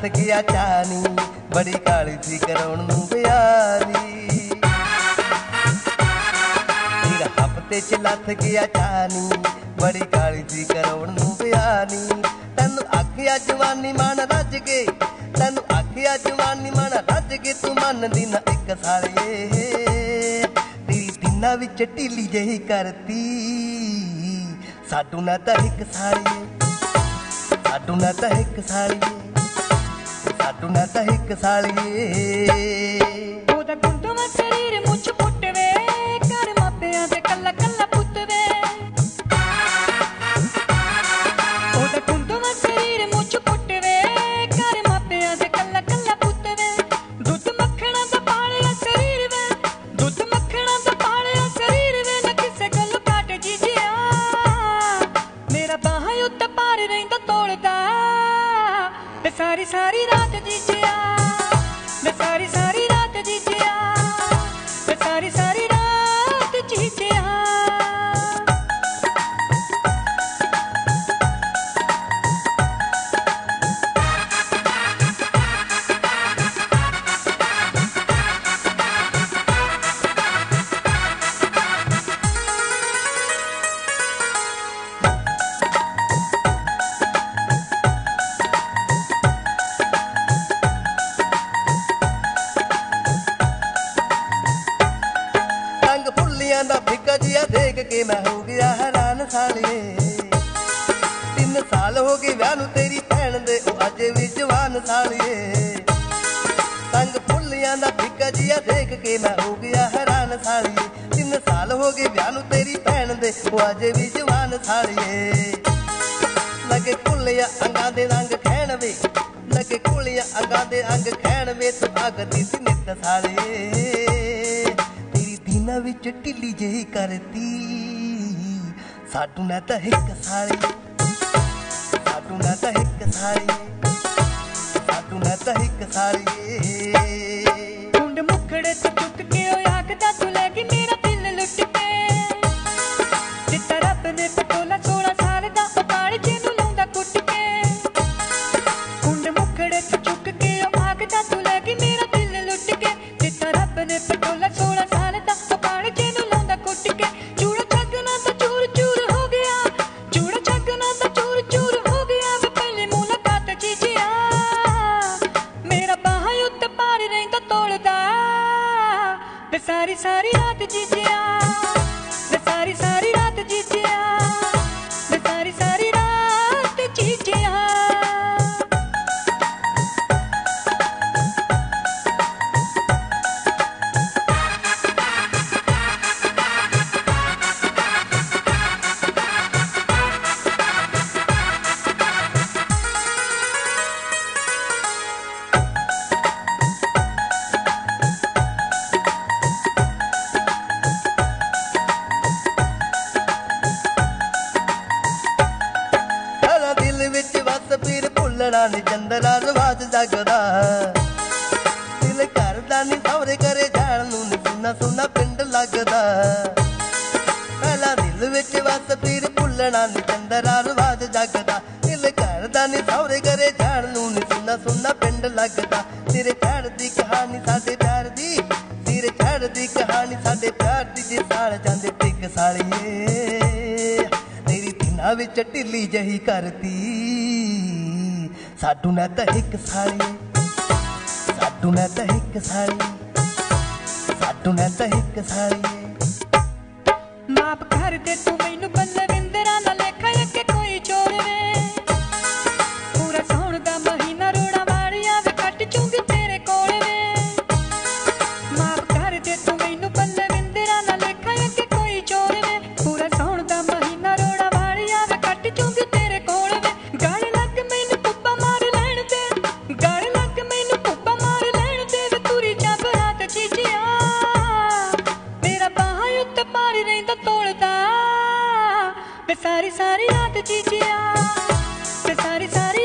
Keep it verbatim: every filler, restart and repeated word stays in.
ਲੱਥ ਗਿਆ ਚਾਨੀ बड़ी काली थी कराउण नूं बियानी फिर हफ्ते च लथ गया चानी बड़ी काली थी कराउण नूं बियानी तैनूं आखिया जवानी मन रज के तैनूं आखिया जवानी मन रज के तू मनदी ना इक सालिए तेरी दिनां विच ढीली जही करती साडू ना तां हिक सालिए साडू ना तां हिक सालिए साडू ना तां हिक सालिए ओदा गुंदवा शरीर मुछ पुट वे घर मापियां दे कल्ला कल्ला पुत वे ओदा गुंदवा शरीर मुछ पुट वे घर मापियां दे कल्ला कल्ला पुत वे दुध मक्खणा दा पालिया शरीर वे दुध मक्खणा दा पालिया शरीर वे ना किसे गल काट जीजिया मेरा बाहां उत्ते पार रहिंदा तोलदा ते सारी सारी रात जीजिया मैं सारी सारी रात जीजिया मैं सारी सारी रात जीजिया फिका जिया देख के मैं हो गया हैरान सालिए तीन साल हो गए विआह नूं तेरी भैन दे अजे भी जवान सालिए तंग फुल्लियां दा फिका जिया देख के मैं हो गया हैरान सालिए तीन साल हो गए विआह नूं तेरी भैन दे अजे भी जवान सालिए लगे कुलिया अंगां दे रंग खैण वे लगे कुलिया अंगां दे अंग खैण वे तू आगती सी नित सालिए दिनां विच ढिल्ली जही करती साडू ना तां हिक सालिए साडू ना तां हिक सालिए साडू ना तां हिक सालिए कुंड मुखड़े तो चुक के ओ आखदा तू ले गई मेरा दिल लुट के जित्ता रब ने पटोला सोलह साल दा ओ कालजे नूं लाउंदा कुट के कुंड मुखड़े तो चुक के ओ आखदा तू ले गई मेरा दिल लुट के जित्ता रब ने पटोला सोलह सारी सारी रात जीजिया मैं सारी सारी रात जीजिया मैं सारी सारी रात जीजिया नी चंदरा रवाज जगदा दिल करदा नी सौरे करे जाण नूं नी सुना सुना पिंड लगदा पहला दिल विच वस पीर भुलना नी चंदरा रवाज जगदा दिल करदा नी सौरे करे जाण नूं नी सुना सुना पिंड लगदा तेरे प्यार दी कहानी साडे प्यार दी तेरे प्यार दी कहानी साडे प्यार दी जे साल जांदे टिक सालिए तेरी दिनां विच ढिल्ली जही करती साडू ना तां हिक सालिए साडू ना तां हिक सालिए साडू ना तां हिक सालिए माफ कर दे तू मैनू बलविंदरा ना लेखा अगे कोई चोर वे पूरा सौण दा महीना रोड़ा वालिया वे कट चूंगी तेरे कोल वे माफ कर दे तू मैनू बलविंदरा ना लेखा अगे कोई चोर वे पूरा सौण दा महीना रोड़ा वालिया वे कट चूंगी तेरे कोल वे गल लग मैनू सारी सारी रात जीजिया सारी सारी